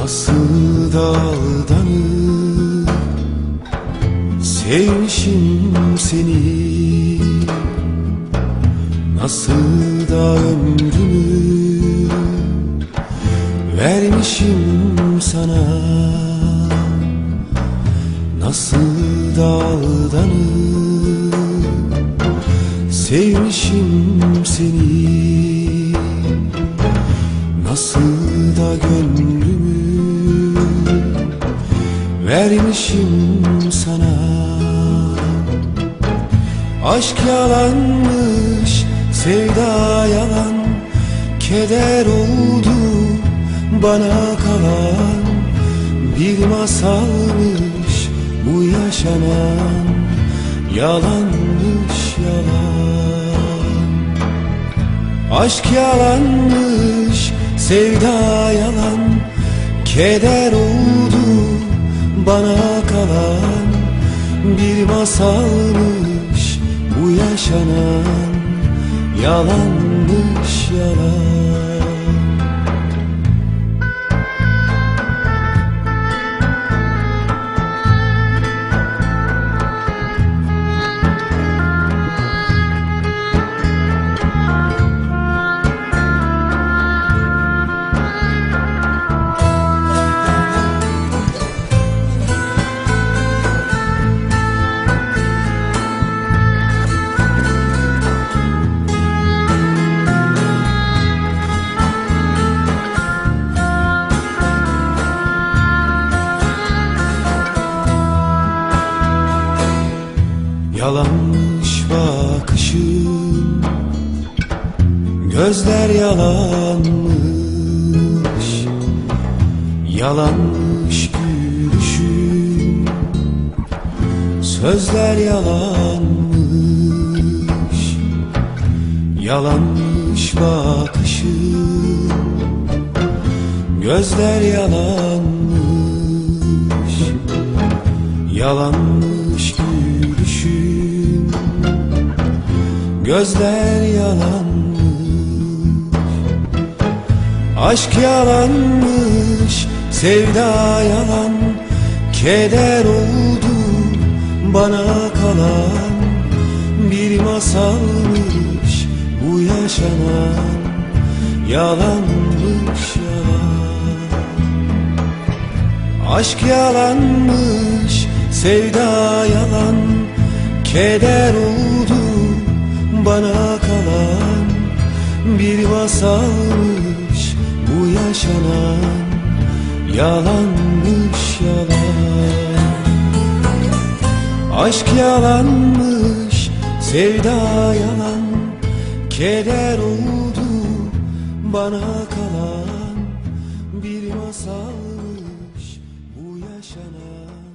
Nasıl da aldanıp sevmişim seni, nasıl da ömrümü vermişim sana, nasıl da aldanıp sevmişim seni, nasıl da gönlümü vermişim sana. Aşk yalanmış, sevda yalan, keder oldu bana kalan. Bir masalmış bu yaşanan, yalanmış yalan. Aşk yalanmış, sevda yalan, keder oldu bana kalan. Bir masalmış bu yaşanan, yalanmış yalan. Yalanmış bakışın, gözler yalanmış. Yalanmış gülüşün, sözler yalanmış. Yalanmış bakışın, gözler yalanmış. Yalanmış gülüşün, gözler yalanmış. Aşk yalanmış, sevda yalan, keder oldu bana kalan. Bir masalmış bu yaşanan, yalanmış yalan. Aşk yalanmış, sevda yalan, keder oldu bana kalan. Bir masalmış bu yaşanan, yalanmış yalan. Aşk yalanmış, sevda yalan, keder oldu bana kalan. Bir masalmış bu yaşanan,